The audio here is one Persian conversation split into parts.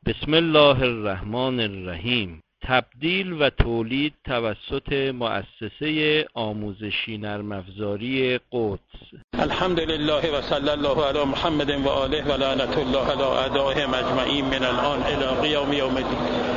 بسم الله الرحمن الرحیم. تبدیل و تولید توسط مؤسسه آموزشی نرم افزاری قدس. الحمدلله و صلی الله علی محمد و آله و لعنت الله علی اعدائهم اجمعین من الان الی قیام یوم الدین.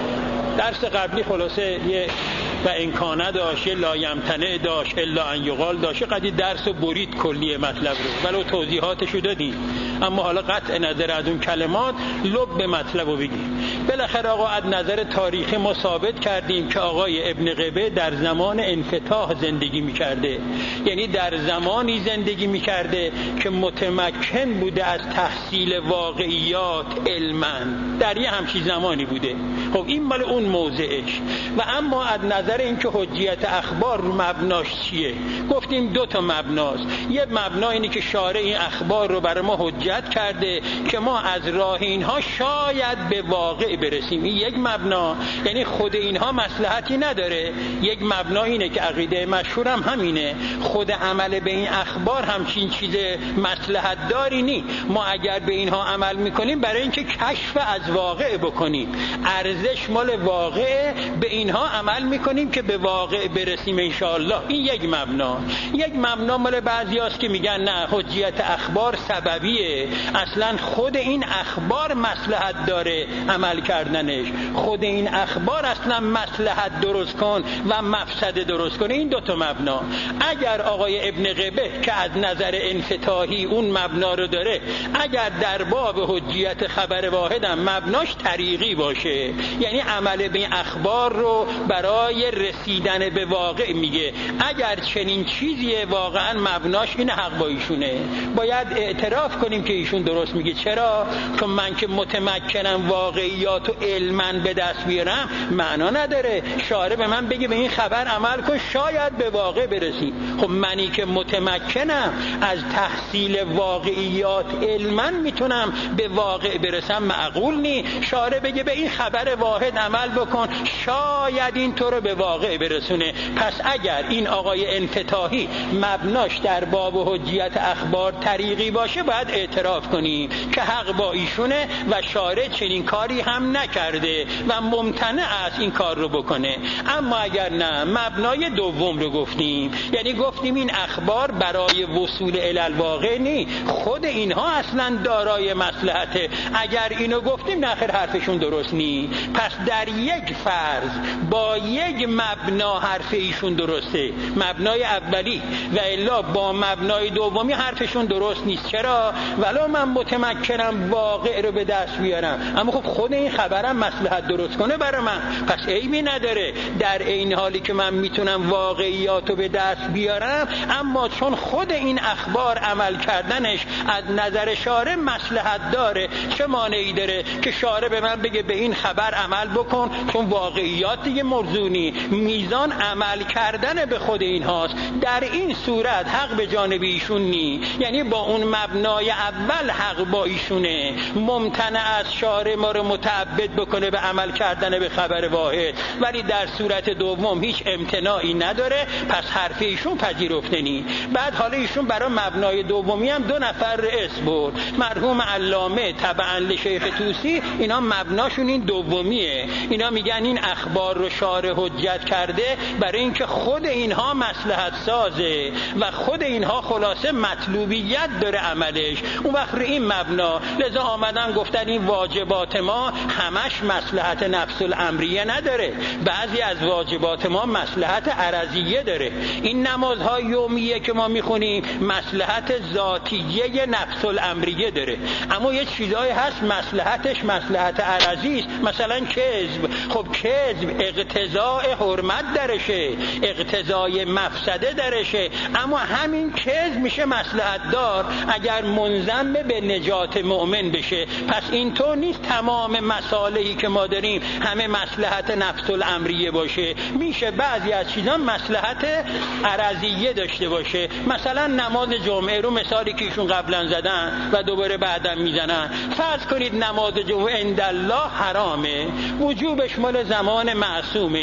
درس قبلی خلاصه یه و امکانه داشت، لا یمتنع داشت، الا ان یقال داشت. قدی درس برید کلیه مطلب رو ولو توضیحاتشو دادیم، اما حالا قطع نظر از اون کلمات لب به مطلب رو بگیم. بالاخره آقا از نظر تاریخی ما ثابت کردیم که آقای ابن قبه در زمان انفتاح زندگی میکرده، یعنی در زمانی زندگی میکرده که متمکن بوده از تحصیل واقعیات علما، در یه همچین زمانی بوده. خب این مال اون موضعش. و اما از نظر اینکه حجیت اخبار رو مبناش چیه، گفتیم دو تا مبناست. یه مبنا اینه که شارع این اخبار رو برای ما حجت کرده که ما از راه اینها شاید به واقع برسیم. این یک مبنا، یعنی خود اینها مصلحتی نداره. یک مبنا اینه که عقیده مشهورم همینه، خود عمل به این اخبار همچین چیز مصلحت داری نی. ما اگر به اینها عمل میکنیم برای اینکه کشف از واقع بکنیم، ارزش مال واقع، به اینها عمل میکنیم که به واقع برسیم انشاءالله. این یک مبنا. یک مبنا مال بعضی هست که میگن نه، حجیت اخبار سببیه، اصلا خود این اخبار مصلحت داره عمل کردنش، خود این اخبار اصلا مصلحت درست کن و مفسد درست کنه. این دوتا مبنا. اگر آقای ابن قبه که از نظر انفتاحی اون مبنا رو داره، اگر در باب حجیت خبر واحدم مبناش طریقی باشه، یعنی عمل به اخبار رو برای رسیدن به واقع میگه، اگر چنین چیزیه واقعا مبناش این حق با ایشونه، باید اعتراف کنیم که ایشون درست میگه. چرا؟ چون من که متمکنم واقعیات و علما به دست بیارم معنا نداره شارع به من بگه به این خبر عمل کن شاید به واقع برسی. خب منی که متمکنم از تحصیل واقعیات علما میتونم به واقع برسم، معقول نی شارع بگه به این خبر واحد عمل بکن شاید این تو رو به واقع برسونه. پس اگر این آقای انفتاحی مبناش در باب حجیت اخبار طریقی باشه، باید اعتراف کنیم که حق با ایشونه و شارع چنین کاری هم نکرده و ممتنع است این کار رو بکنه. اما اگر نه، مبنای دوم رو گفتیم، یعنی گفتیم این اخبار برای وصول الی الواقع نی، خود اینها اصلا دارای مصلحته. اگر اینو گفتیم ناخر حرفشون درست نی، پس در یک فرض با یک مبنا حرف ایشون درسته، مبنای اولی، و الا با مبنای دومی حرفشون درست نیست. چرا؟ ولو من متمکنم واقع رو به دست بیارم، اما خب خود این خبرم مصلحت درست کنه برای من، پس عیبی نداره در این حالی که من میتونم واقعیات رو به دست بیارم، اما چون خود این اخبار عمل کردنش از نظر شارع مصلحت داره، چه مانعی داره که شارع به من بگه به این خبر عمل بکن، چون واقعیات دیگه موضوعی، میزان عمل کردن به خود این هاست. در این صورت حق به جانب ایشون نی، یعنی با اون مبنای اول حق با ایشونه، ممتنع از شارع ما رو متعبد بکنه به عمل کردن به خبر واحد، ولی در صورت دوم هیچ امتناعی نداره، پس حرف ایشون پذیرفته نی. بعد حالا ایشون برای مبنای دومی هم دو نفر اسم برد، مرحوم علامه تبعا لشیخ طوسی، اینا مبناشون این دومیه. اینا میگن این اخبار رو شارع حجت کرده برای اینکه خود اینها مصلحت سازه و خود اینها خلاصه مطلوبیت داره عملش. اون وقت این مبنا لذا آمدن گفتن این واجبات ما همش مصلحت نفس الامریه نداره، بعضی از واجبات ما مصلحت عرضیه داره. این نمازهای یومیه که ما میخونیم مصلحت ذاتیه نفس الامریه داره، اما یه چیزایی هست مصلحتش مصلحت عرضی است، مثلا کذب. خب کذب اقتضاء حرمت درشه، اقتضای مفسده درشه، اما همین کذب میشه مصلحت دار اگر منضم به نجات مؤمن بشه. پس اینطور نیست تمام مصالحی که ما داریم همه مصلحت نفس الامریه باشه، میشه بعضی از چیزا مصلحت عرضیه داشته باشه. مثلا نماز جمعه رو مثالی که ایشون قبلا زدن و دوباره بعدا میزنن، فرض کنید نماز جمعه عند الله حرامه، وجوبش مال زمان معصومه، حالا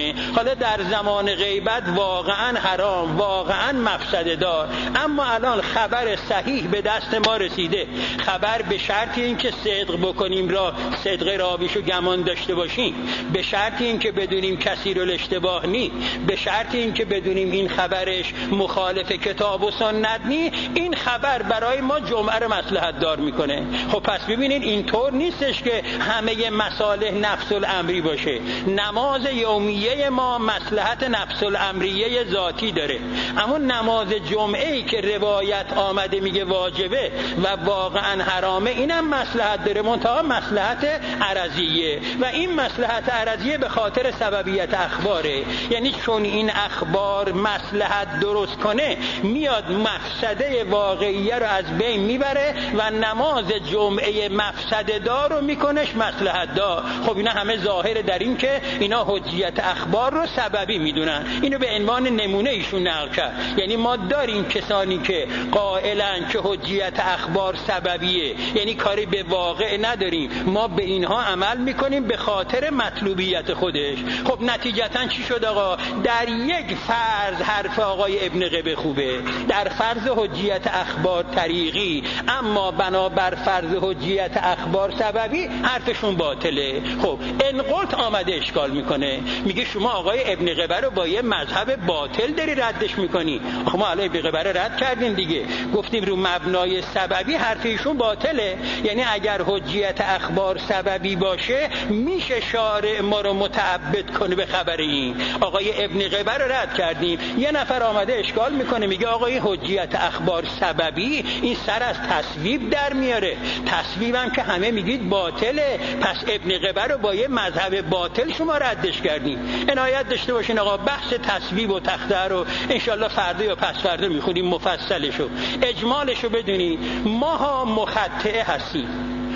مساله در زمان غیبت واقعا حرام، واقعا مفسده دار، اما الان خبر صحیح به دست ما رسیده. خبر به شرط اینکه صدق بکنیم، را صدق راویشو گمان داشته باشیم، به شرط اینکه بدونیم کسی رو اشتباه نی، به شرط اینکه بدونیم این خبرش مخالف کتاب و سنت نی، این خبر برای ما جمعه رو مصلحت دار میکنه. خب پس ببینید اینطور نیستش که همه مصالح نفس الامری باشه. نماز یومیه ما مصلحت نفس الامریه ذاتی داره، اما نماز جمعه ای که روایت آمده میگه واجبه و واقعا حرامه، اینم مصلحت داره، منتها مصلحت عرضیه، و این مصلحت عرضیه به خاطر سببیت اخباره. یعنی چون این اخبار مصلحت درست کنه، میاد مفسده واقعیه رو از بین میبره و نماز جمعه مفسده دار رو میکنش مصلحت دار. خب اینا همه ظاهر در این که اینا حجیت اخبار رو سببی میدونن. اینو به عنوان نمونه ایشون نقل کرد. یعنی ما داریم کسانی که قائلن که حجیت اخبار سببیه، یعنی کاری به واقع نداریم، ما به اینها عمل میکنیم به خاطر مطلوبیت خودش. خب نتیجتا چی شد آقا؟ در یک فرض حرف آقای ابن قبه خوبه، در فرض حجیت اخبار طریقی، اما بنابر فرض حجیت اخبار سببی حرفشون باطله. خب انقلت آمده اشکال میکنه، میگه شما آقای ابن قبه رو با یه مذهب باطل داری ردش میکنی. خب ما علی ابن قبه رو رد کردیم دیگه، گفتیم رو مبنای سببی حرفشون باطله. یعنی اگر حجیت اخبار سببی باشه میشه شارع ما رو متعبد کنه به خبر این. آقای ابن قبه رو رد کردیم، یه نفر آمده اشکال میکنه، میگه آقای حجیت اخبار سببی این سر از تصویب در میاره، تصویبم که همه میگید باطله، پس ابن قبه رو با یه مذهب باطل شما ردش کردیم. عنایت داشته باشین آقا، بحث تصویب و تخته رو انشالله فردا یا پس فردا میخونیم مفصلشو، اجمالشو بدونی. ماها مخطئه هستیم،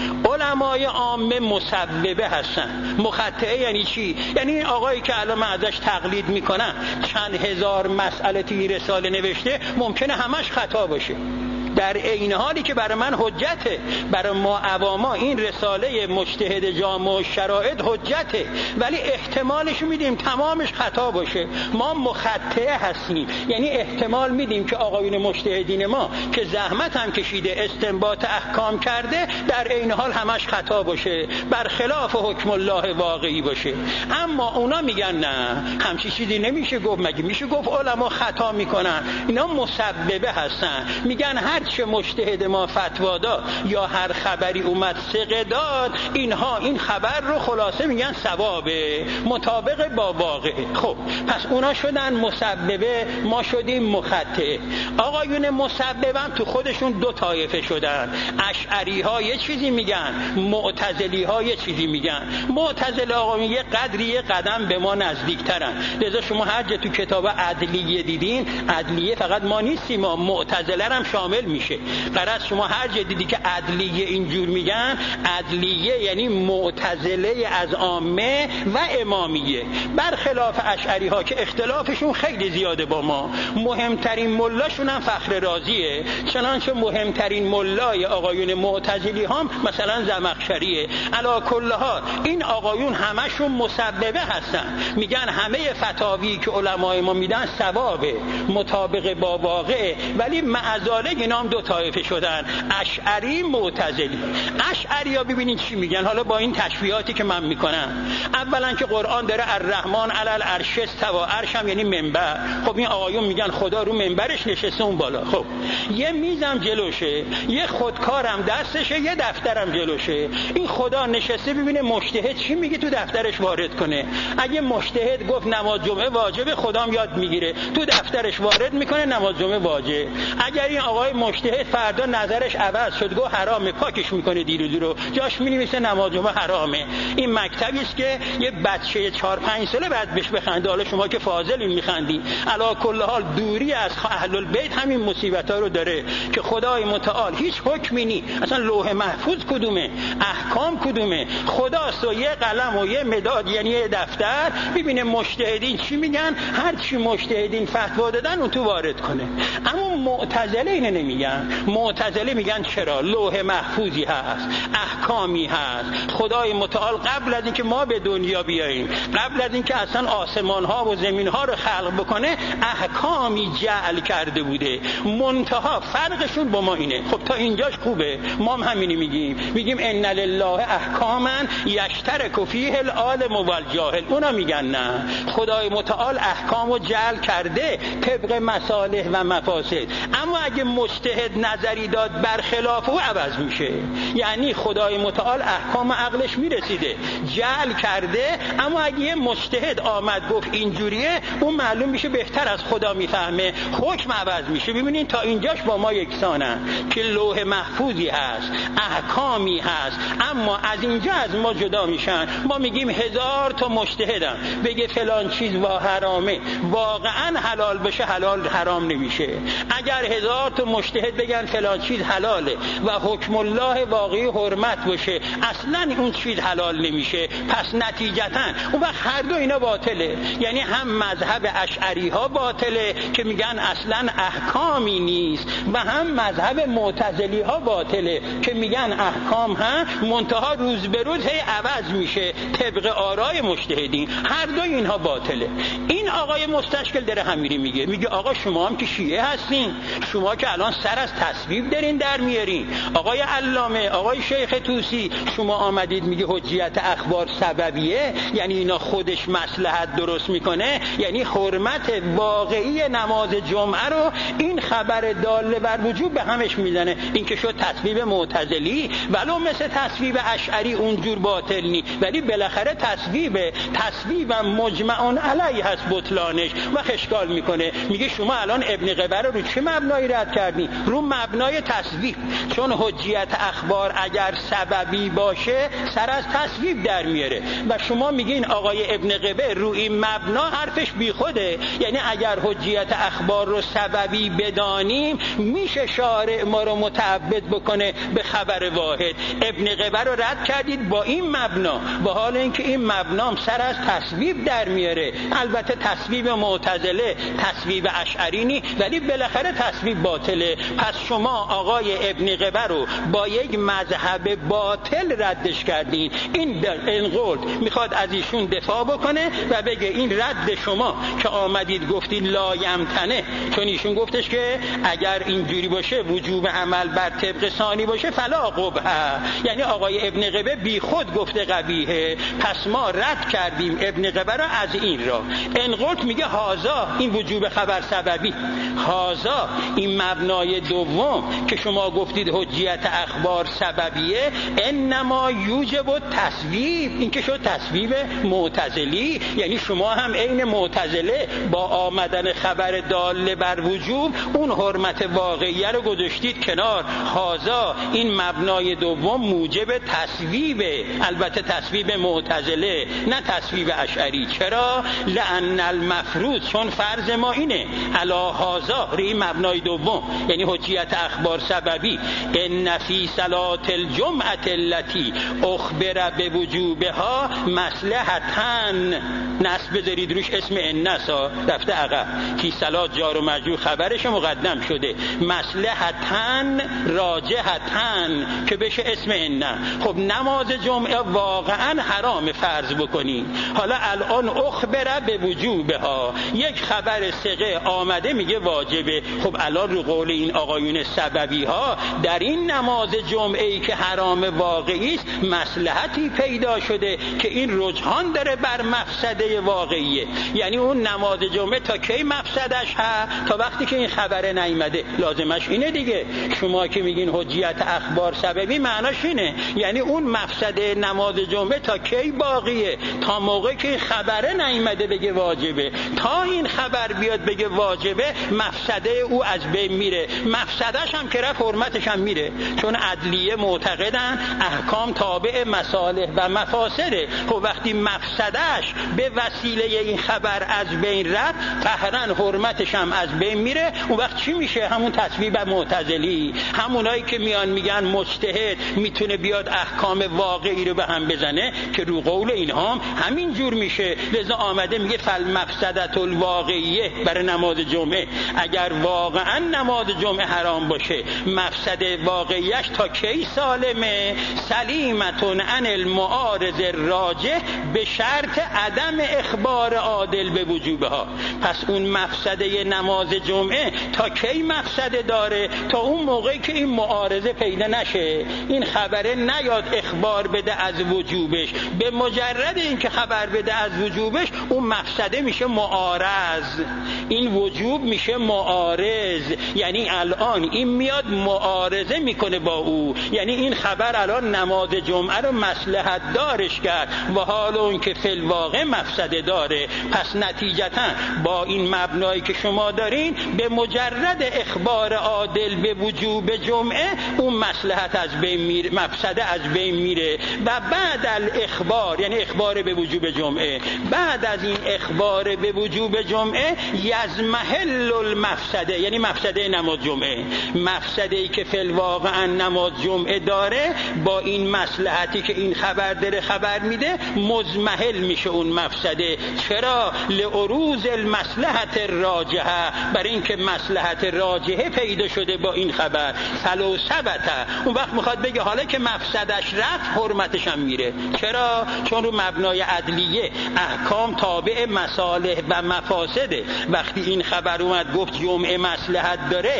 علمای عامه مصوبه هستن. مخطئه یعنی چی؟ یعنی این آقایی که الان من ازش تقلید میکنم چند هزار مسئله توی رساله نوشته، ممکنه همش خطا باشه، در این حالی که برای من حجته، برای ما عواما این رساله مجتهد جامع شرایط حجته، ولی احتمالش میدیم تمامش خطا باشه. ما مخطئه هستیم، یعنی احتمال میدیم که آقایون مجتهدین ما که زحمت هم کشیده استنباط احکام کرده، در این حال همش خطا باشه، برخلاف حکم الله واقعی باشه. اما اونا میگن نه، همچی چیزی نمیشه گفت. مگه میشه گفت علما خطا میکنن؟ اینا مسببه هستن، میگن هر چه مجتهد ما فتوا داد یا هر خبری اومد ثقه داد، اینها این خبر رو خلاصه میگن ثوابه، مطابق با واقع. خب پس اونا شدن مسببه، ما شدیم مخطئه. آقایون مسببه هم تو خودشون دو طایفه شدن، اشعری ها یه چیزی میگن، معتزلی ها یه چیزی میگن. معتزله آقایون یه قدری یه قدم به ما نزدیکترن، لذا شما هر جا تو کتاب عدلیه دیدین، عدلیه فقط ما نیستیم، ما معتزله هم شامل میشه. قرار شما هر جا دیدی که عدلیه اینجور میگن، عدلیه یعنی معتزله از عامه و امامیه، برخلاف اشعری ها که اختلافشون خیلی زیاده با ما. مهمترین ملاشون هم فخر رازیه، چنانچه مهمترین ملای آقایون معتزلی هم مثلا زمخشریه. علی کل حال این آقایون همشون مسببه هستن، میگن همه فتاوی که علمای ما میدن ثوابه، مطابق با واقع، ولی معذاله اینا هم دو طایفه شدن، اشعری معتزلی. اشعری ها ببینید چی میگن، حالا با این تشبیهاتی که من میکنم. اولا که قرآن داره الرحمن علی العرش استوى، عرش هم یعنی منبر. خب این آقایون میگن خدا رو منبرش نشسته اون بالا. خب یه میزم جلوشه، یه خودکارم دستشه، یه دفترم جلوشه. این خدا نشسته ببینه مجتهد چی میگه تو دفترش وارد کنه. اگه مجتهد گفت نماز جمعه واجبه، خدا هم یاد میگیره تو دفترش وارد میکنه نماز جمعه واجب. اگر این آقای مجتهد فردا نظرش عوض شد گفت حرامه، پاکش میکنه دیروز رو، جاش مینویسه نماز جمعه حرامه. این مکتبی است که یه بچه 4-5 ساله بعد بهش بخنده. حالا شما که فاضلین میخندی. علی کل حال دوری از اهل البیت همین مصیبت‌ها رو داره که خدای متعال هیچ حکمی نی، اصلا لوح محفوظ کدومه، احکام کدومه، خداست و یه قلم و یه مداد یعنی یه دفتر، ببینه مجتهدین چی میگن، هر چی مجتهدین فتوا دادن اون تو وارد کنه. اما معتزله اینو نمیگه. میگن. معتزله میگن چرا؟ لوح محفوظی هست، احکامی هست. خدای متعال قبل از اینکه ما به دنیا بیاییم، قبل از اینکه اصلا آسمان ها و زمین ها رو خلق بکنه، احکامی جعل کرده بوده. منتها فرقشون با ما اینه. خب تا اینجاش خوبه، ما هم همینی میگیم ان لله احکاما یشترک فیه العالم والجاهل. اونا میگن نه، خدای متعال احکامو جعل کرده طبق مصالح و مفاسد، اما اگه مجتهد نظری داد برخلاف او عوض میشه. یعنی خدای متعال احکام عقلش میرسیده جعل کرده، اما اگه یه مجتهد آمد گفت اینجوریه، اون معلوم میشه بهتر از خدا میفهمه، حکم عوض میشه. ببینین تا اینجاش با ما یکسانن که لوح محفوظی هست، احکامی هست، اما از اینجا از ما جدا میشن. ما میگیم 1000 تا مجتهدم بگه فلان چیز حرامه، واقعا حلال بشه حلال حرام نمیشه. اگر 1000 تا مجتهد بگن فلان چیز حلاله و حکم الله واقعی حرمت باشه، اصلا اون چیز حلال نمیشه. پس نتیجتاً اون وقت هر دو اینا باطله. یعنی هم مذهب اشعری ها باطله که میگن اصلا احکامی نیست، و هم مذهب معتزلی ها باطله که میگن احکام ها منتها روز به روز هی عوض میشه طبق آرای مجتهدین. هر دو اینها باطله. این آقای مستشکل داره همینی میگه آقا شما هم که شیعه هستین، شما که الان سر از تصویب دارین در میارین. آقای علامه، آقای شیخ طوسی، شما آمدید میگه حجیت اخبار سببیه، یعنی اینا خودش مصلحت درست میکنه، یعنی حرمت واقعی نماز جمعه رو این خبر داله بر وجوب به همش میزنه. این که شد تصویب معتزلی، ولو مثل تصویب اشعری اونجور باطل نی، ولی بالاخره تصویب مجمعون علیه هست بطلانش و اشکال میکنه. میگه شما الان ابن قبر رو چه مبنایی رد کردی؟ رو مبنای تصویب، چون حجیت اخبار اگر سببی باشه سر از تصویب در میاره، و شما میگین آقای ابن قبر رو این مبنا حرفش بیخوده. یعنی اگر حجیت اخبار رو سببی بدانیم میشه شارع ما رو متعبد بکنه به خبر واحد. ابن قبر رو رد کردید با این مبنا، با حال اینکه این مبنام سر از تصویب در میاره. البته تصویب معتزله تصویب اشعری نی، ولی بالاخره تصویب باطله. پس شما آقای ابن قبر رو با یک مذهب باطل ردش کردین. این قول میخواد از ایشون دفاع بکنه و بگه این رد شما که آمدید گفتید لا یمتنه، چون ایشون گفتش که اگر اینجوری باشه وجوب عمل بر طبق ثانی باشه فلا قبح. یعنی آقای ابن قبر بی خود گفته قبیحه، پس ما رد کردیم ابن قبر از این را. انقلت میگه هازا، این وجوب خبر سببی، هازا این مبنای دوم که شما گفتید حجیت اخبار سببیه، انما یوجب التصویب، این که شد تصویب معتزلی. یعنی شما هم عین معتزله با آمدن خبر داله بر وجوب اون حرمت واقعیه رو گذاشتید کنار. هازا این مبنای دوم موجب تصویبه، البته تصویب معتزله نه تصویب اشعری. چرا؟ لأن المفروض، چون فرض ما اینه علا هازا، این مبنای دوم یعنی حجیت اخبار سببی، ان فی صلات الجمعه التي اخبر بوجوبها مصلحتن، نصب بذارید روش اسم النسا رفته عقب، فی صلات جار و مجرور خبرش مقدم شده، مصلحتن راجحتن که بشه اسم ان. خب نماز جمعه واقعا حرام فرض بکنی، حالا الان اخبر بوجوبها، یک خبر ثقه آمده میگه واجبه. خب الان رو قول این آقایون سببی ها در این نماز جمعه ای که حرام واقعی است مصلحتی پیدا شده که این رجحان داره بر مفسده واقعیه. یعنی اون نماز جمعه تا کی مفسدش هست؟ تا وقتی که این خبر نیامده. لازمش اینه دیگه، شما که میگین حجیت اخبار سببی معناش اینه، یعنی اون مفسده نماز جمعه تا کی باقیه؟ تا موقعی که این خبر نیامده بگه واجبه. تا این خبر بیاد بگه واجبه مفسده او از بین میره، مفسدش هم که رفت حرمتش هم میره، چون عدلیه معتقدن احکام تابع مصالح و مفاسده. خب وقتی مفسدش به وسیله این خبر از بین رفت قهرن حرمتش هم از بین میره. اون وقت چی میشه؟ همون تصویب معتزلی، همونایی که میان میگن مجتهد میتونه بیاد احکام واقعی رو به هم بزنه که رو قول اینها هم همین جور میشه. لذا آمده میگه فالمفسدة الواقعیه برای نماز جمعه. اگر واقعا نماز جمعه حرام باشه مفسد واقعیش تا کی سالمه؟ سلیمتون عن المعارض الراجح به شرط عدم اخبار عادل به وجوبها. پس اون مفسده نماز جمعه تا کی مفسده داره؟ تا اون موقعی که این معارضه پیدا نشه، این خبره نیاد اخبار بده از وجوبش. به مجرد اینکه خبر بده از وجوبش اون مفسده میشه معارض، این وجوب میشه معارض. یعنی الان این میاد معارضه میکنه با او، یعنی این خبر الان نماز جمعه رو مصلحت دارش کرد و حال اون که فی الواقع مفسده داره. پس نتیجتا با این مبنایی که شما دارین به مجرد اخبار عادل به وجوب جمعه اون مصلحت از بین میره، مفسده از بین میره. و بعد الاخبار یعنی اخبار به وجوب جمعه، بعد از این اخبار به وجوب جمعه یزمحل المفسده یعنی مفسده نماز جمعه، مفسده‌ای که فی الواقع نماز جمعه داره با این مصلحتی که این خبر داره خبر میده مزمحل میشه اون مفسده. چرا؟ لعروض المصلحت الراجحه، برای اینکه مصلحت راجحه پیدا شده با این خبر. فلو ثبت، اون وقت میخواد بگه حالا که مفسدش رفت حرمتش هم میره. چرا؟ چون رو مبنای عدلیه احکام تابع مصالح و مفاسده. وقتی این خبر اومد گفت جمعه مصلحت داره،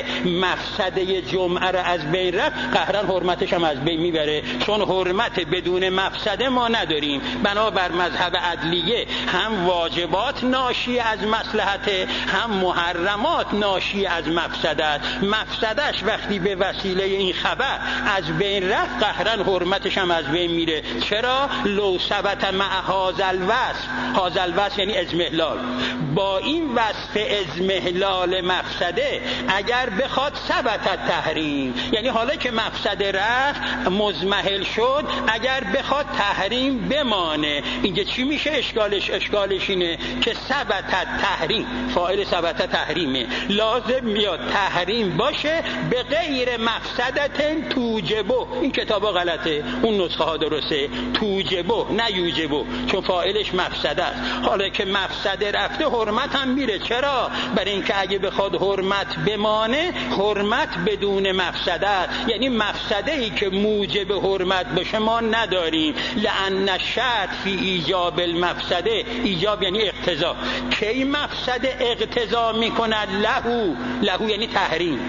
مفسده جمعه را از بین رفت، قهرن حرمتش هم از بین میبره. چون حرمت بدون مفسده ما نداریم. بنابر مذهب عدلیه هم واجبات ناشی از مصلحت، هم محرمات ناشی از مفسدت. مفسدش وقتی به وسیله این خبر از بین رفت، قهرن حرمتش هم از بین میره. چرا؟ لو ثبت مع هذا الوصف، هذا الوصف یعنی اضمحلال، با این وصف اضمحلال مفسده اگر بخواد ثبت تحریم، یعنی حالا که مفسده رفت مزمحل شد، اگر بخواد تحریم بمانه. اینجا چی میشه اشکالش اینه که ثبت تحریم، فاعل ثبت تحریمه، لازم میاد تحریم باشه به غیر مفسدت توجبو. این کتابا غلطه، اون نسخه ها درسته، توجبو نه یوجبو، چون فاعلش مفسده است. حالا که مفسده رفته حرمت هم میره. چرا؟ برای اینکه اگه بخواد حرمت بمانه، حرمت بدون مفسده است، یعنی مفسده ای که موجب حرمت باشه ما نداریم. لأن الشرط فی ایجاب المفسده، ایجاب یعنی اقتضا، کی مفسده اقتضا میکند؟ لهو یعنی تحریم.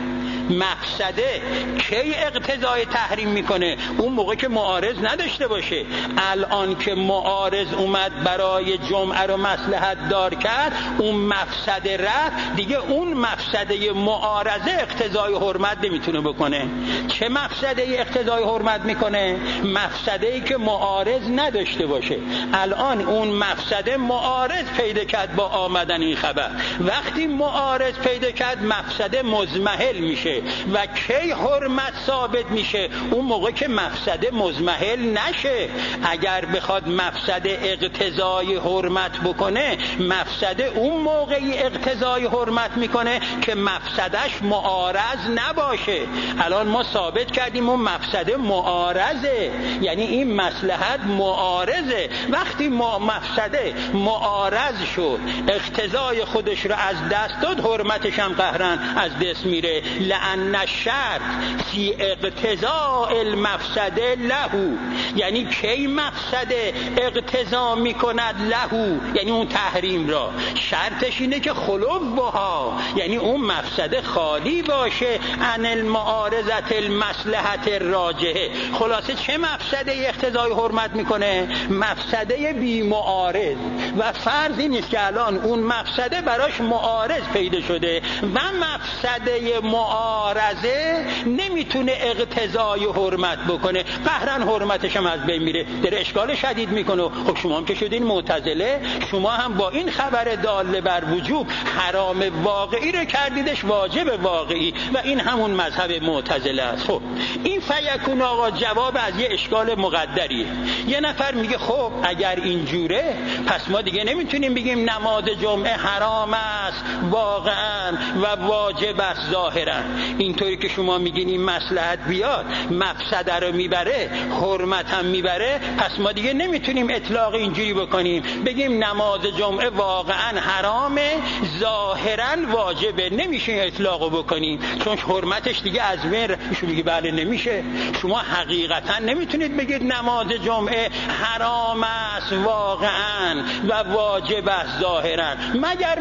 مفسده کی اقتضای تحریم میکنه؟ اون موقع که معارض نداشته باشه. الان که معارض اومد برای جمعه رو مصلحت دار کرد، اون مفسده رفت دیگه، اون مفسده معارضه اقتضای حرمت نمیتونه بکنه. چه مفسده اقتضای حرمت میکنه؟ مفسده ای که معارض نداشته باشه. الان اون مفسده معارض پیدا کرد با آمدن این خبر. وقتی معارض پیدا کرد مفسده مزمحل میشه. و کی حرمت ثابت میشه؟ اون موقع که مفسده مزمحل نشه. اگر بخواد مفسده اقتضای حرمت بکنه، مفسده اون موقعی اقتضای حرمت میکنه که مفسدش معارض نباشه. الان ما ثابت کردیم اون مفسده معارضه، یعنی این مصلحت معارضه. وقتی مفسده معارض شد، اقتضای خودش رو از دست داد، حرمتش هم قهرن از دست میره. لأن الشرط فی اقتضاء المفسده له، یعنی کی مفسده اقتضا میکند له، یعنی اون تحریم را. شرطش اینه که خلو بها، یعنی اون مفسده خالی باشه عن المعارضت المصلحت الراجحه. خلاصه چه مفسده اقتضای حرمت میکنه؟ مفسده بی معارض. و فرض این نیست که الان اون مفسده براش معارض پیدا شده و مفسده معارضه نمیتونه اقتضای حرمت بکنه، قهرن حرمتش هم از بین میره، داره اشکال شدید میکنه. خب شما هم که شدین معتزله، شما هم با این خبر داله بر وجوب حرام واقعی رو کردیدش واجب واقعی، و این همون مذهب معتزله است. خب این فیکون آقا جواب از یه اشکال مقدریه. یه نفر میگه خب اگر اینجوره پس ما دیگه نمیتونیم بگیم نماز جمعه حرام است واقعا و واجب است ظاهرا. اینطوری که شما میگین این مصلحت بیاد مفسده رو میبره، حرمت هم میبره، پس ما دیگه نمیتونیم اطلاق اینجوری بکنیم بگیم نماز جمعه واقعا حرامه ظاهرا واجبه، نمیشه اطلاقو بکنیم چون حرمتش دیگه از بین رفت. میگه بله نمیشه. شما حقیقتا نمیتونید بگید نماز جمعه حرام است واقعا و واجب است ظاهرا، مگر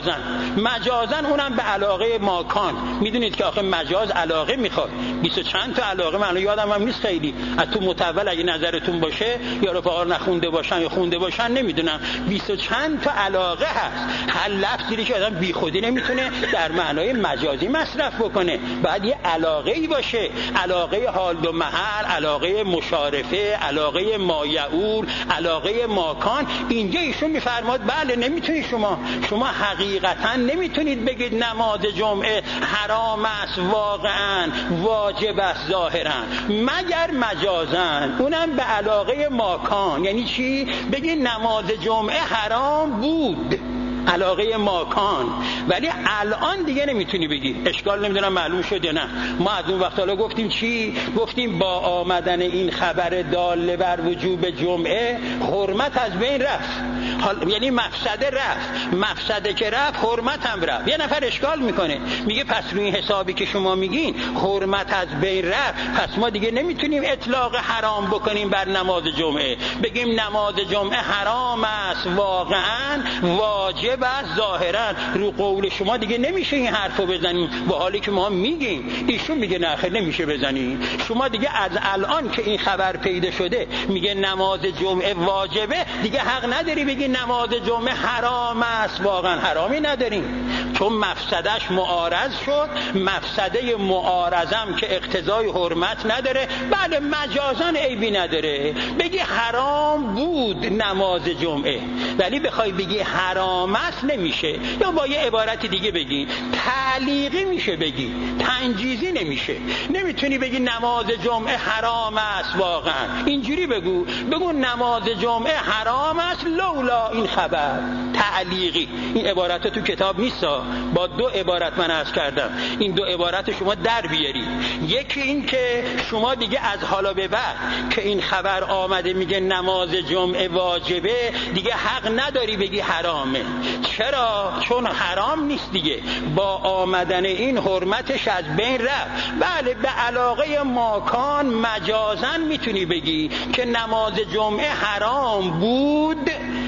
مجازن اونم به علاقه ماکان. میدونید که آخه مجاز علاقه میخواد، 20 چند تا علاقه، من یادم هم نیست خیلی، از تو متول اگه نظرتون باشه یا رفقا نخونده باشن یا خونده باشن نمیدونم، 20 چند تا علاقه هست. هر لفظی که آدم بیخودی نمیتونه در معنای مجازی مصرف بکنه، باید یه علاقه‌ای باشه، علاقه حال و محل، علاقه مشارفه، علاقه مایعول، علاقه ماکان. اینجا ایشون میفرماد بله نمیتونید شما حقیقتا نمیتونید بگید نماز جمعه حرام است واقعا واجب است ظاهرا، مگر مجازن، اونم به علاقه ماکان. یعنی چی؟ بگید نماز جمعه حرام بود علاقه ماکان، ولی الان دیگه نمیتونی بگی. اشکال نمیدونم معلوم شد یا نه. ما از اون وقت حالا گفتیم چی؟ گفتیم با آمدن این خبر داله بر وجوب جمعه حرمت از بین رفت، یعنی مفسده رفت، مفسده که رفت حرمت هم رفت. یه نفر اشکال میکنه میگه پس روی این حسابی که شما میگین حرمت از بین رفت، پس ما دیگه نمیتونیم اطلاق حرام بکنیم بر نماز جمعه، بگیم نماز جمعه حرام است واقعا واجب است ظاهرا. رو قول شما دیگه نمیشه این حرفو بزنیم، با حالی که ما میگیم. ایشون میگه نه خیر نمیشه بزنیم. شما دیگه از الان که این خبر پیدا شده میگه نماز جمعه واجبه، دیگه حق نداری بگی نماز جمعه حرام است واقعا. حرامی نداریم چون مفسدش معارض شد، مفسده معارضم که اقتضای حرمت نداره، بله مجازن عیبی نداره. بگی حرام بود نماز جمعه، ولی بخوای بگی حرام است نمیشه. یا با یه عبارت دیگه بگی تعلیقی میشه بگی، تنجیزی نمیشه. نمیتونی بگی نماز جمعه حرام است واقعا، اینجوری بگو نماز جمعه حرام است لولا این خبر. تعلیقی این عبارت تو کتاب نیست، با دو عبارت من عرض کردم، این دو عبارت شما در بیاری. یکی این که شما دیگه از حالا به بعد که این خبر آمده میگه نماز جمعه واجبه، دیگه حق نداری بگی حرامه. چرا؟ چون حرام نیست دیگه، با آمدن این حرمتش از بین رفت. بله به علاقه ماکان مجازن میتونی بگی که نماز جمعه حرام بود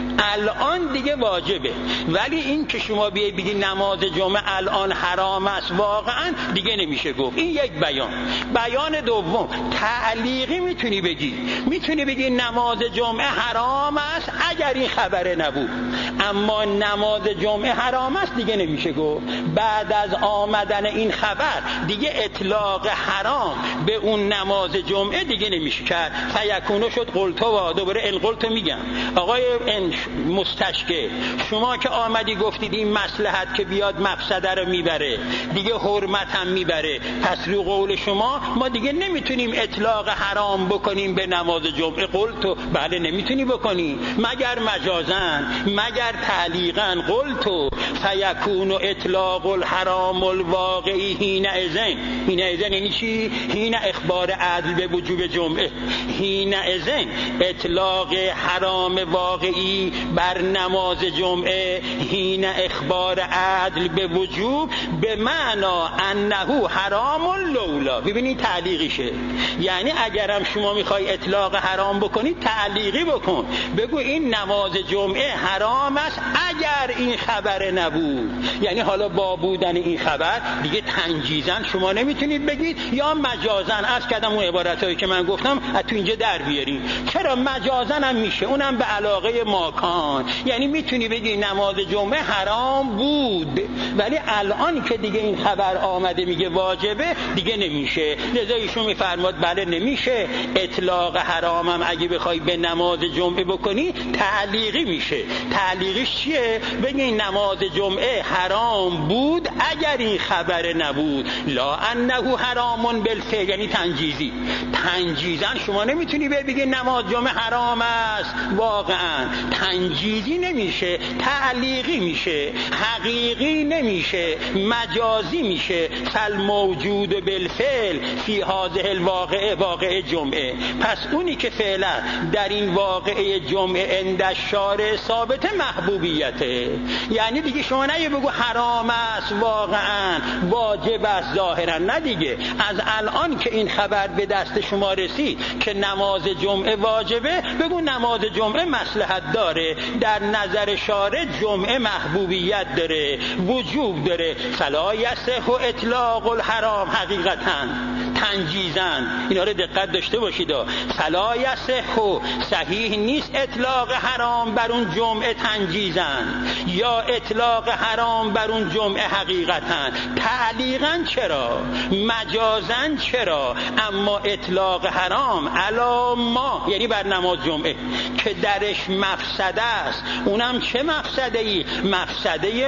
الان دیگه واجبه، ولی این که شما بیایی بگی نماز جمعه الان حرام است واقعا دیگه نمیشه گفت. این یک بیان دوم تعلیقی میتونی بگی نماز جمعه حرام است اگر این خبره نبود، اما نماز جمعه حرام است دیگه نمیشه گفت. بعد از آمدن این خبر دیگه اطلاق حرام به اون نماز جمعه دیگه نمیشه کرد. فیکونو شد قلتو و دوباره القلتو میگم. آقای مستشکل شما که آمدی گفتید این مصلحت که بیاد مفسده رو میبره دیگه حرمت هم میبره، پس رو قول شما ما دیگه نمیتونیم اطلاق حرام بکنیم به نماز جمعه. قلتو بله نمیتونی بکنی مگر مجازن مگر تعلیقا. قلتو فیکون اطلاق الحرام الواقعی حین اذن یعنی چی؟ حین اخبار عدل به وجوب جمعه. حین اذن اطلاق حرام واقعی بر نماز جمعه حین اخبار عدل به وجوب به معنا انه حرام لولا. ببینید تعلیقیشه، یعنی اگرم شما میخوای اطلاق حرام بکنی تعلیقی بکن، بگو این نماز جمعه حرام است اگر این خبر نبود. یعنی حالا با بودن این خبر دیگه تنجیزن شما نمیتونید بگید، یا مجازن. از کدام اون عبارتایی که من گفتم از تو اینجا در بیاریم. چرا مجازن هم میشه، اونم به علاقه ماکان. یعنی میتونی بگی نماز جمعه حرام بود ولی الان که دیگه این خبر آمده میگه واجبه دیگه نمیشه. لذا ایشون میفرماد بله نمیشه. اطلاق حرام هم اگه بخوای به نماز جمعه بکنی تعلیقی میشه. تعلیقش چیه؟ بگی نماز جمعه حرام بود اگر این خبر نبود. لا انه حرام بالفعل، یعنی تنجیزن شما نمیتونی بگی نماز جمعه حرام است. واقعا تنجیزی نمیشه، تعلیقی میشه، حقیقی نمیشه، مجازی میشه. فالموجود بالفعل فی هذه الواقعه واقعه جمعه. پس اونی که فعلا در این واقعه جمعه عند الشارع ثابت محبوبیته، یعنی دیگه شما نه بگو حرام است واقعا، واجب است ظاهرا، نه دیگه. از الان که این خبر به دست شما رسید که نماز جمعه واجبه، بگو نماز جمعه مصلحت داره، در نظر شارع جمعه محبوبیت داره، وجوب داره. فلا یصح اطلاق الحرام حقیقتا تنجیزن. اینا رو دقت داشته باشید. فلا یصح، صحیح نیست اطلاق حرام بر اون جمعه تنجیزن، یا اطلاق حرام بر اون جمعه حقیقتا. تعلیقا چرا، مجازا چرا، اما اطلاق حرام علی ما، یعنی بر نماز جمعه که درش مفسده است. اونم چه مفسده ای؟ مفسده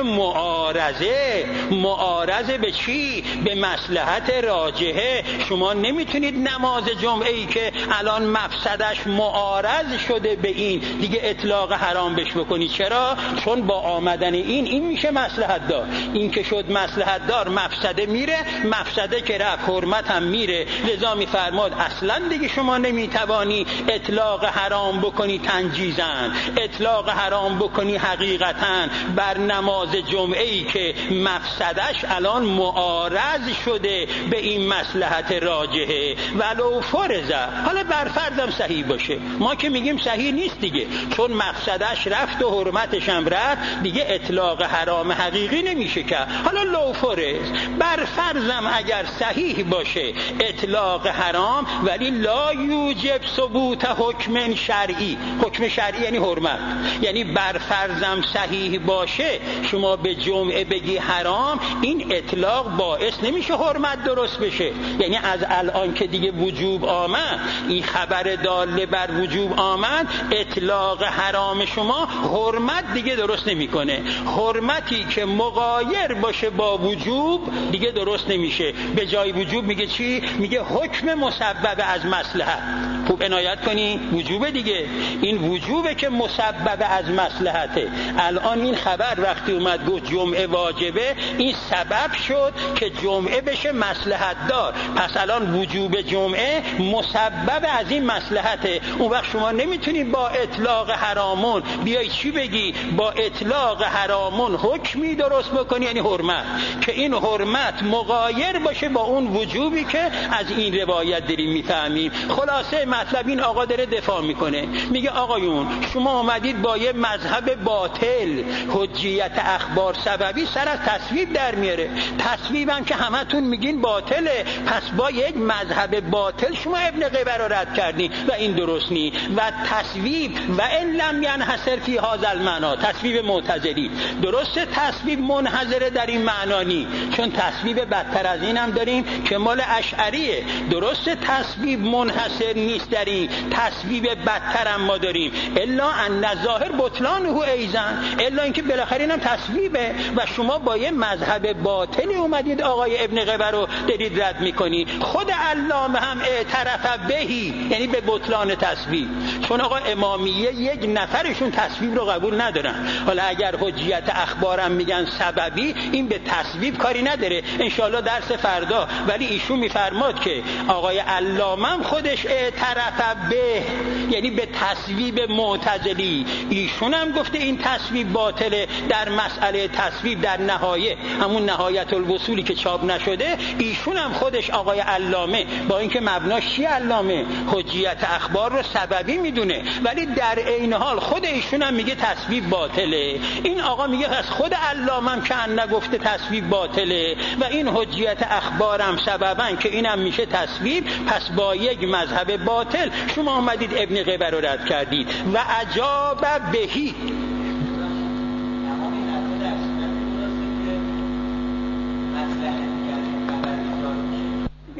معارضه. معارضه به چی؟ به مصلحت راجحه. شما نمیتونید نماز جمعه ای که الان مفسدش معارض شده به این دیگه اطلاق حرام بش بکنی. چرا؟ چون با آمدن این میشه مصلحت دار. این که شد مصلحت دار، مفسده میره، مفسده که رفت حرمت هم میره. لذا میفرماد اصلا دیگه شما نمیتوانی اطلاق حرام بکنی تنجیزن، اطلاق حرام بکنی حقیقتا بر نماز جمعه ای که مفسدش الان معارض شده به این مصلحت راجحه. ولو فرض، حالا بر فرضم صحیح باشه، ما که میگیم صحیح نیست دیگه، چون مفسدش رفت و حرمتش هم رفت، دیگه اطلاق حرام حقیقی نمیشه که. حالا لو فرض، بر فرضم اگر صحیح باشه اطلاق حرام، ولی لا یوجب ثبوت حکم شرعی. حکم شرعی یعنی حرمت. یعنی بر فرضم صحیح باشه شما به جمعه بگی حرام، این اطلاق باعث نمیشه حرمت درست بشه. یعنی از الان که دیگه وجوب آمد، این خبر داله بر وجوب آمد، اطلاق حرام شما حرمت دیگه درست نمیکنه. حرمتی که مغایر باشه با وجوب دیگه درست نمیشه. به جای وجوب میگه چی؟ میگه حکم مسبب از مصلحت. خوب عنایت کنی، وجوب دیگه، این وجوبه که مسبب از مصلحته. الان این خبر وقتی اومد گفت جمعه واجبه، این سبب شد که جمعه بشه مصلحت دار. پس الان وجوب جمعه مسبب از این مصلحته. اون وقت شما نمیتونید با اطلاق حرامون بیای چی بگی؟ با اطلاق حرامون حکمی درست بکنی، یعنی حرمت، که این حرمت مغایر باشه با اون وجوبی که از این روایت داریم میفهمیم. خلاصه مطلب این آقا داره دفاع میکنه، میگه آقایون شما اومدید با یه مذهب باطل، حجیت اخبار سببی سر از تصویب در میاره. تصویب هم که همتون میگین باطله، پس با یک مذهب باطل شما ابن قبر رو رد کردی و این درست نی. و تصویب و ان لم ینحصر فی هذا المعنا، تصویب معتزلی درسته، تصویب منحصره در این معنا نی، چون تصویب بدتر از این هم داریم که مال اشعریه. درسته تصویب منحصر نیست در این، تصویب بدتر هم ما داریم، الا ان ظاهر بطلانه ایزن، الا اینکه بالاخره اینم تصویبه و شما با یه مذهب باطلی اومدید آقای ابن قبر رو دارید رد میکنی. خود علامه هم اعترف بهی، یعنی به بطلان تصویب، چون آقا امامیه یک نفرشون تصویب رو قبول ندارن. حالا اگر حجیت اخبارم میگن سببی، این به تصویب کاری نداره، انشالله درس فردا. ولی ایشون میفرماد که آقای علامه هم خودش اعترف به، یعنی به تصویب معتزلی. ایشون هم گفته این تصویب باطله. در مسئله تصویب در نهایه، همون نهایت الوصولی که چاپ نشده، ایشون هم خودش آقای علامه با اینکه مبناش چی علامه حجیت اخبار رو سببی میدونه، ولی در عین حال خود ایشون هم میگه تصویب باطله. این آقا میگه از خود علامه هم که نگفته تصویب باطله و این حجیت اخبارم سببن که اینم میشه تصویب، پس با یک مذهب باطل شما اومدید ابن قبر رو رد کردید. و عجاب بهی،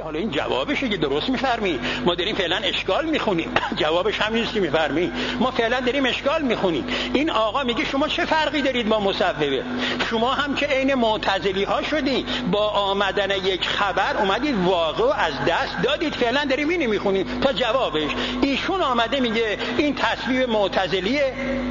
حالا این جوابشه که درست میفرمی، ما داریم فعلا اشکال میخونیم. جوابش همین است که میفرمی، ما فعلا داریم اشکال میخونیم. این آقا میگه شما چه فرقی دارید با مصوبه؟ شما هم که عین معتزلی ها شدید، با آمدن یک خبر اومدید واقع رو از دست دادید. فعلا داریم اینو میخونیم تا جوابش. ایشون آمده میگه این تصویب معتزلیه،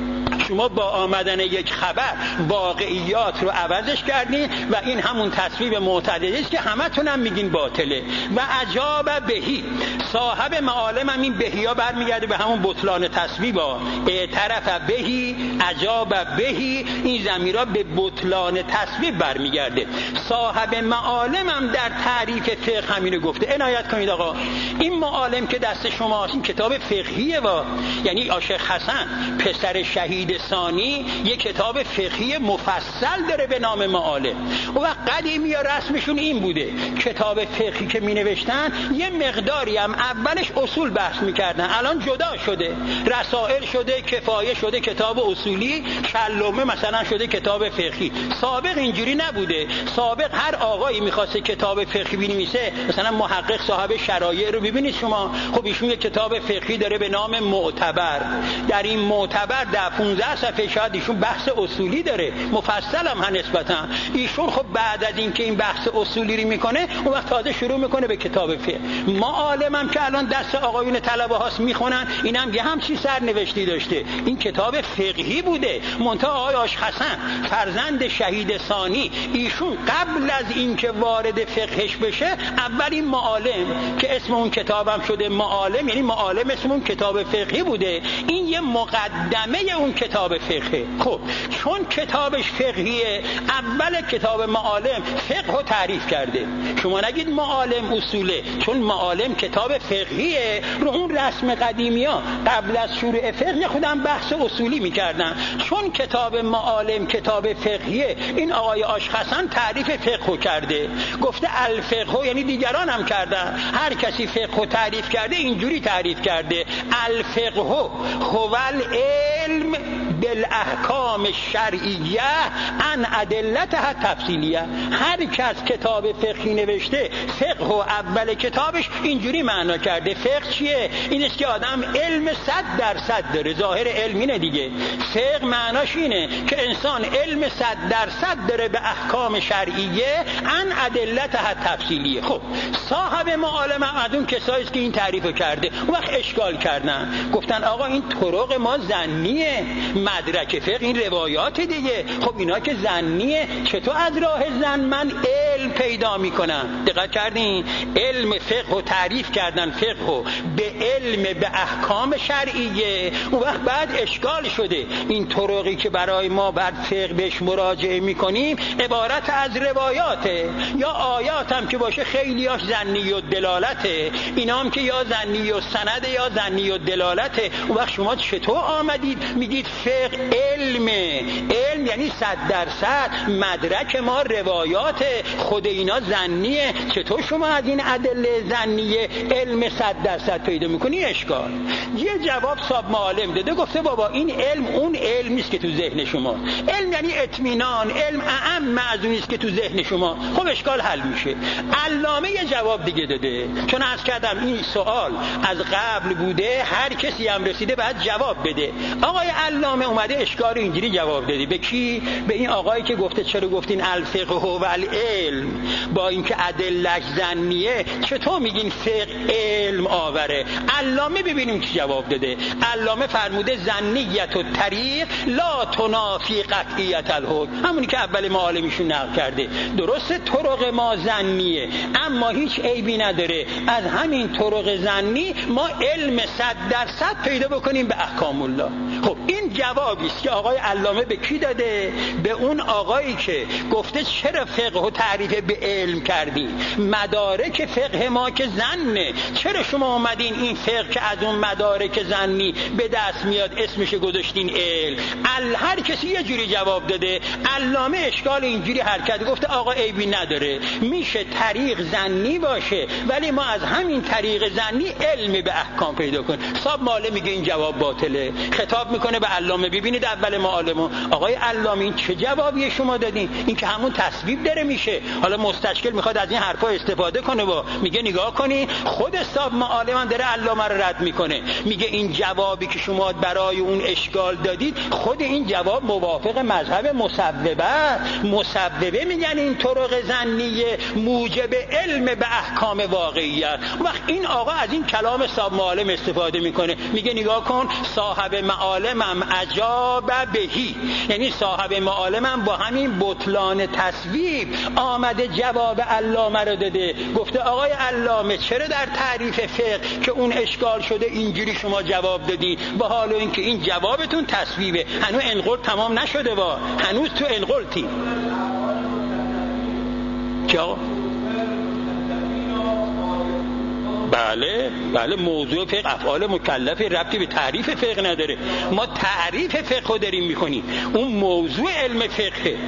شما با آمدن یک خبر واقعیات رو عوضش کردین و این همون تصویب معتدلی است که همتون هم میگین باطله. و عجاب بهی، صاحب معالم هم این بهی ها برمیگرده به همون بطلان تصویب ها. اعترف بهی، عجاب بهی، این ضمیرها به بطلان تصویب برمیگرده. صاحب معالم هم در تعریف فقه همینو گفته. عنایت کنید آقا، این معالم که دست شماست این کتاب فقهیه یعنی شیخ حسن پسر شهید ثانی یک کتاب فقهی مفصل داره به نام معالم. و قدیمی ها رسمشون این بوده، کتاب فقهی که می نوشتن یه مقداری هم اولش اصول بحث می کردن، الان جدا شده، رسائل شده، کفایه شده کتاب اصولی، کلمه مثلا شده کتاب فقهی. سابق اینجوری نبوده. سابق هر آقایی میخواسته کتاب فقهی بنویسه، مثلا محقق صاحب شرایع رو ببینید شما، خب ایشون یک کتاب فقهی داره به نام معتبر. در این معتبر در 15 صفحه شاید ایشون بحث اصولی داره، مفصل هم نسبتا. ایشون خب بعد از اینکه این بحث اصولی رو میکنه اون وقت تازه شروع میکنه به کتاب فقه. معالم هم که الان دست آقایون طلبه هاست میخونن، اینم یه همچین سرنوشتی داشته، این کتاب فقهی بوده. منتها آقای آش حسن فرزند شهید ثانی، ایشون قبل از اینکه وارد فقهش بشه اولین معالم که اسم اون کتابم شده معالم، یعنی معالم اسم اون کتاب فقهی بوده، این یه مقدمه اون کتاب فقهه. خب چون کتابش فقهیه، اول کتاب معالم فقه رو تعریف کرده. شما نگید معالم اصوله، چون معالم کتاب فقهیه. رو اون رسم قدیمی ها قبل از شروع فقه خودم بحث اصولی میکردن. چون کتاب معالم کتاب فقهیه، این آقای آش حسن تعریف فقه رو کرده، گفته الفقه، یعنی دیگران هم کردن، هر کسی فقه رو تعریف کرده اینجوری تعریف کرده، الفقه هو العلم بالاحکام الشرعیه عن ادلتها تفصیلیه. هر کس کتاب فقهی نوشته، فقه و اول کتابش اینجوری معنا کرده. فقه چیه؟ این است که آدم علم 100% داره. ظاهر علم اینه دیگه. فقه معناش اینه که انسان علم 100% داره به احکام شرعیه عن ادلتها تفصیلیه. خب صاحب معالم از اون کسایی است که این تعریفو کرده. اون وقت اشکال کردن، گفتن آقا این طرق ما ظنیه، مدرک فقه این روایات دیگه. خب اینا که ظنیه، چطور از راه ظن من علم پیدا میکنم؟ دقت کردین؟ علم فقه رو تعریف کردن، فقه رو به علم به احکام شرعیه. اون وقت بعد اشکال شده، این طرقی که برای ما بعد فقه بهش مراجعه میکنیم عبارت از روایاته، یا آیات هم که باشه خیلیاش ظنی و دلالته، اینا هم که یا ظنی و سنده یا ظنی و دلالته. اون وقت شما چطور آمدید میگید فقه علمه؟ علم یعنی 100% مدرک ما روایاته، خود اینا ظنیه. چطور شما از این ادله ظنیه علم 100% پیدا میکنی؟ اشکال. یه جواب صاحب معالم داده، گفته بابا این علم اون علم نیست که تو ذهن شما. علم یعنی اطمینان، علم اعم از اون نیست که تو ذهن شما. خب اشکال حل میشه. علامه یه جواب دیگه داده، چون عرض کردم این سوال از قبل بوده، هر کسی هم رسیده بعد جواب بده. آقای علامه اومده اشکال اینجوری جواب دادی. به کی؟ به این آقایی که گفته چرا گفتین الفقه و العلم با اینکه ادله‌اش ظنیه، چطور میگین فقه علم آوره؟ علامه ببینیم چی جواب داده. علامه فرموده ظنیت الطریق لا تنافی قطعیت الحکم، همونی که اول معالمشون نقل کرده. درسته طرق ما ظنیه، اما هیچ عیبی نداره از همین طرق ظنی ما علم 100% پیدا بکنیم به احکام الله. خب این جوابی است که آقای علامه به کی داده؟ به اون آقایی که گفته چرا فقه و تعریف به علم کردی؟ مدارک فقه ما که ظنه، چرا شما اومدین این فقه که از اون مدارک ظنی به دست میاد اسمش گذاشتین علم؟ هر کسی یه جوری جواب داده. علامه اشکال اینجوری حرکت گفته آقا عیبی نداره، میشه طریق ظنی باشه ولی ما از همین طریق ظنی علم به احکام پیدا کنیم. صاحب ماله میگه این جواب باطله. خطاب خطاب میکنه به علامه. ببینید اول معالمو آقای علامه این چه جوابی شما دادین؟ این که همون تصویب داره میشه. حالا مستشکل میخواد از این حرفا استفاده کنه و میگه نگاه کنی خود صاحب معالم هم داره علامه رو رد میکنه، میگه این جوابی که شما برای اون اشکال دادید خود این جواب موافق مذهب مسببه میگن این طرق ظنیه موجب علم به احکام واقعیت. وقت این آقا از این کلام صاحب معالم استفاده میکنه، میگه نگاه کن صاحب معالمم عجاب بهی، یعنی صاحب معالمم با همین بطلان تصویب آمده جواب علامه رو داده. گفته آقای علامه چرا در تعریف فقه که اون اشکال شده اینجوری شما جواب دادی، با حال اینکه این جوابتون تصویبه. هنوز انقل تمام نشده، هنوز تو انقلتی. چرا؟ بله موضوع فقه افعال مکلف ربطی به تعریف فقه نداره. ما تعریف فقه رو داریم میکنیم، اون موضوع علم فقه.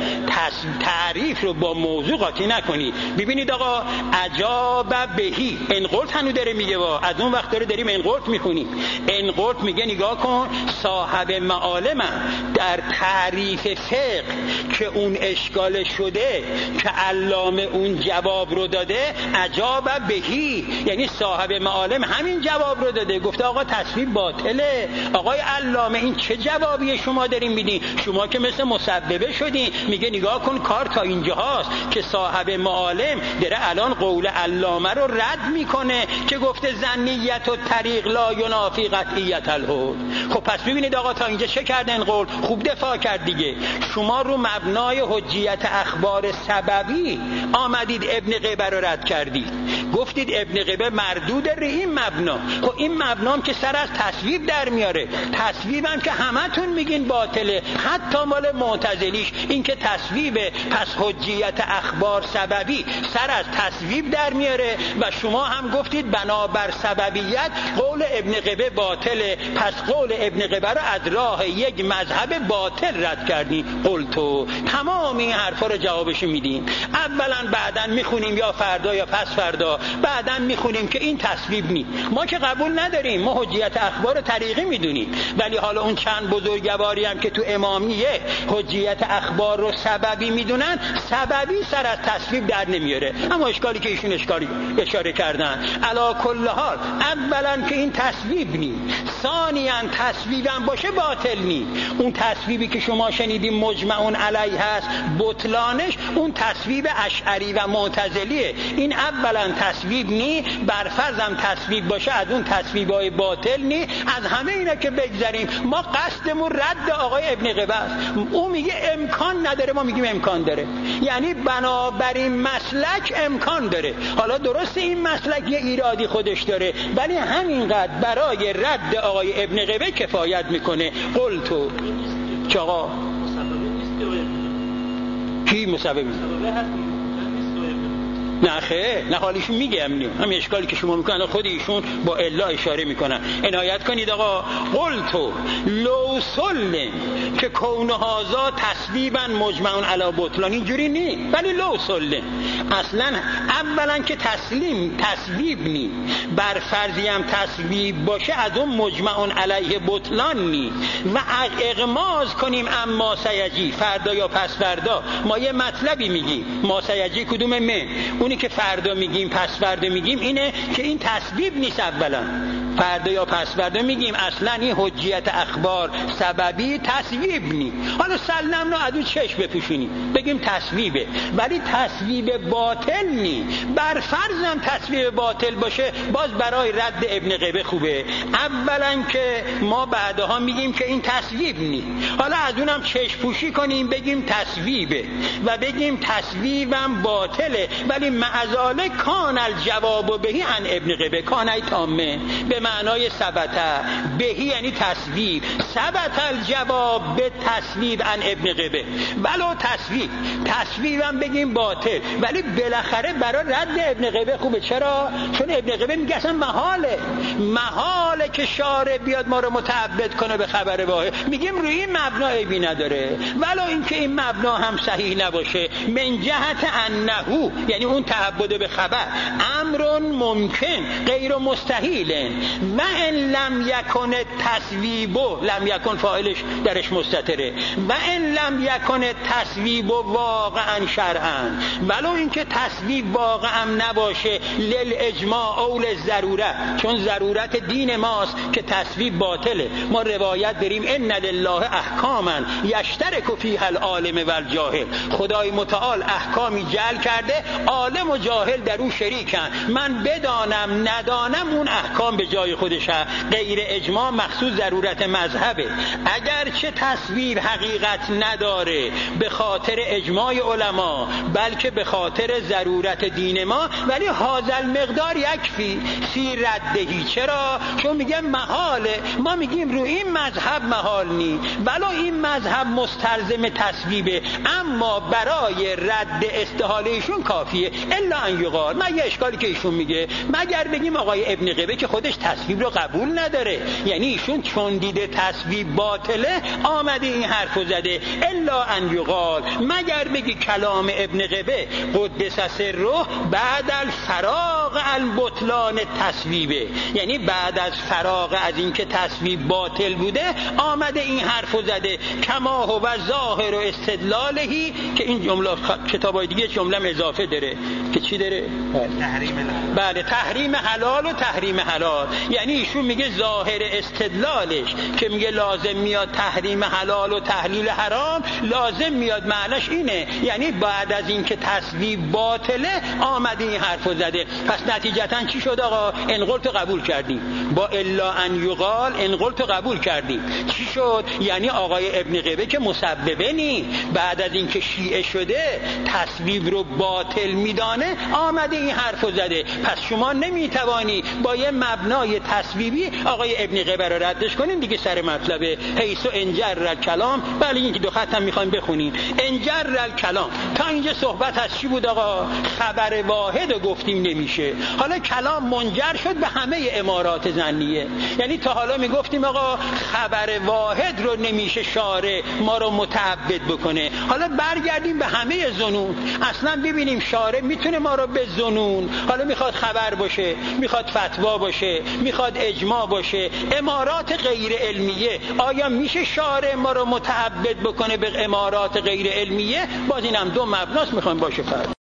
تعریف رو با موضوع قاطی نکنید. ببینید آقا عجاب بهی انقلت هنو داره میگه، از اون وقت داریم انقلت میخونیم. انقلت میگه نگاه کن صاحب معالم در تعریف فقه که اون اشکال شده که علامه اون جواب رو داده عجاب بهی، یعنی صاحب معالم همین جواب رو داده. گفته آقا تصویب باطله. آقای علامه این چه جوابیه شما دارین میدین؟ شما که مثل مسببه شدین. میگه نگاه کن کار تا اینجا هاست که صاحب معالم داره الان قول علامه رو رد میکنه که گفته ظنیت و طریق لا ینافی قطعیت الحد. خب پس ببینید آقا تا اینجا چه کردن؟ قول خوب دفاع کرد دیگه. شما رو مبنای حجیت اخبار سببی آمدید ابن قبه رو رد کردید، گفتید ابن قبه مردود این مبنا. خب این مبنام که سر از تصویب در میاره، تصویبم که همتون میگین باطله، حتی مال معتزلیش این که تصویبه، پس حجیت اخبار سببی سر از تصویب در میاره و شما هم گفتید بنابر سببیت قول ابن قبه باطله، پس قول ابن قبه رو از راه یک مذهب باطل رد کردین. قلتو تمام این حرفا رو جوابش میدیم. اولا بعدن میخونیم یا فردا یا پس فردا، بعدن میخونیم که این تصویب نی. ما که قبول نداریم، ما حجیت اخبار طریقی میدونیم، ولی حالا اون چند بزرگواری هم که تو امامیه حجیت اخبار رو سببی میدونن، سببی سر از تصویب در نمیاره. اما اشکالی که ایشون اشاره کردن علا کل حال، اولا که این تصویب نی، ثانیاً تصویبم باشه باطل نی. اون تصویبی که شما شنیدیم مجمعون علیه هست، بطلانش اون تصویب اشعری و معتزلیه. این اولا تصویب نی، برفرضم تصویب باشه از اون تصویبای باطل نی. از همه اینا که بگذاریم، ما قصدمون رد آقای ابن قبه است. او میگه امکان نداره، ما میگیم امکان داره، یعنی بنابراین مسلک امکان داره. حالا درسته این مسلک یه ایرادی خودش داره، ولی همینقدر برای رد آقای ابن قبه کفایت میکنه. قلتو چاقا کی مسبب نه خیر، نه حالیشون میگه همین اشکالی که شما میکنن خود ایشون با الا اشاره میکنن. عنایت کنید آقا. قلتو لو سلم که کون هازا تصویبا مجمعون علی بطلان، اینجوری نی، ولی لو سلم اصلا اولا که تصویب نی، بر فرضی هم تصویب باشه از اون مجمعون علیه بطلان نی و اغماز کنیم. اما سیجی فردا یا پس فردا ما یه مطلبی میگیم، ما سیجی کدوم من؟ اونی که فردا میگیم پس فردا میگیم اینه که این تصویب نیست. اولا فردا یا پس فردا میگیم، اصلا این حجیت اخبار سببی تصویب نی. حالا سلم رو از اون چشم بپوشونیم بگیم تصویبه، ولی تصویب باطل نی. بر فرضم تصویب باطل باشه باز برای رد ابن قبه خوبه. اولا که ما بعدها میگیم که این تصویب نی، حالا از اونم چشم پوشی کنیم بگیم تصویبه و بگیم تصویبم باطله، ولی معذاله کان الجواب بهی عن ابن قبه، کانای تامه به معنای ثبت بهی یعنی تصویب، ثبت الجواب به تصویب عن ابن قبه. ولو تصویبم بگیم باطل، ولی بالاخره برای رد ابن قبه خوبه. چرا؟ چون ابن قبه میگه اصلا محاله که شارع بیاد ما رو متعبد کنه به خبر واحد. میگیم روی این مبنا عیبی نداره، ولو اینکه این مبنا هم صحیح نباشه. من جهت انه یعنی اون تعبد به خبر امر ممکن غیر مستحیل، و ان لم یکن تصویب، لم یکن فاعلش درش مستتره، و ان لم یکن تصویب واقعا شرعا، ولو اینکه تصویب واقعا نباشه، للاجماع او للضروره، چون ضرورت دین ماست که تصویب باطله. ما روایت داریم ان لله احکاما یشترک فیها العالم والجاهل، خدای متعال احکامی جعل کرده، عالم و جاهل در اون شریکن، من بدانم ندانم اون احکام به جای خودشه، غیر اجماع مخصوص ضرورت مذهبه. اگرچه تصویر حقیقت نداره به خاطر اجماع علما، بلکه به خاطر ضرورت دین ما، ولی هازل مقدار یکفی فی ردهی. چرا؟ چون میگه محاله، ما میگیم رو این مذهب محال نی، ولو این مذهب مستلزم تصویبه، اما برای رد استحاله ایشون کافیه. الا ان یقال، من یه اشکالی که ایشون میگه، مگر بگیم آقای ابن قبه که خودش تصویب رو قبول نداره، یعنی ایشون چون دیده تصویب باطله آمده این حرفو زده. الا ان یقال، مگر بگی کلام ابن قبه قدس سره بعد الفراغ البطلان تصویبه، یعنی بعد از فراغ از این که تصویب باطل بوده آمده این حرفو زده. کما هو ظاهر و استدلالهی، که این جمله کتابای دیگه جمله اضافه داره که چی داره؟ بله، تحریم حلال و تحریم حلال، یعنی ایشون میگه ظاهر استدلالش که میگه لازم میاد تحریم حلال و تحلیل حرام، لازم میاد معناش اینه، یعنی بعد از این که تصویب باطله آمده این حرفو زده. پس نتیجتا چی شد آقا؟ ان قلت قبول کردیم، با الا ان یقال ان قلت قبول کردیم. چی شد؟ یعنی آقای ابن قبه که مسببه نی، بعد از این که شیعه شده تصویب رو باطل میدانه آمده این حرفو زده. پس شما نمیتوانی با یه مبنای تصویبی آقای ابن قبه رو ردش کنین دیگه. سر مطلبه حیث انجر الکلام، بله این که دو خط هم میخوایم بخونیم، انجر الکلام. تا اینجا صحبت از چی بود آقا؟ خبر واحد رو گفتیم نمیشه، حالا کلام منجر شد به همه امارات ظنیه، یعنی تا حالا میگفتیم آقا خبر واحد رو نمیشه شارع ما رو متعبد بکنه، حالا برگردیم به همه ظنون. اصلا ببینیم شارع میتونه ما رو به ظنون، حالا میخواد خبر باشه، میخواد فتوا باشه، میخواد اجماع باشه، امارات غیر علمیه، آیا میشه شارع ما رو متعبد بکنه به امارات غیر علمیه؟ باز این هم دو مبناست میخوایم باشه فرد.